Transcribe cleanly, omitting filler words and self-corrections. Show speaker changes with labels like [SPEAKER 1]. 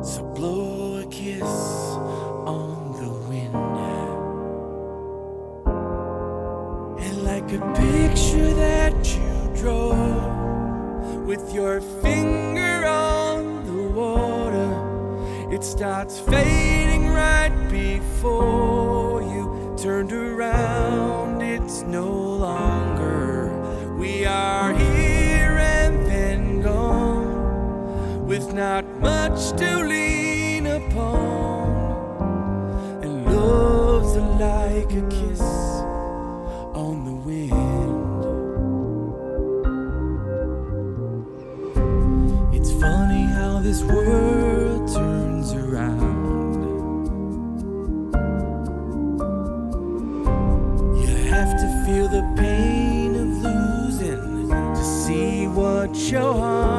[SPEAKER 1] So blow a kiss on the wind, and like a picture that you draw with your finger on the water, it starts fading right before you turned around. It's no longer. We are here and then gone, with not much to lean upon, and love's like a kiss on the wind. It's funny how this world turns around. You have to feel the pain of losing to see what your heart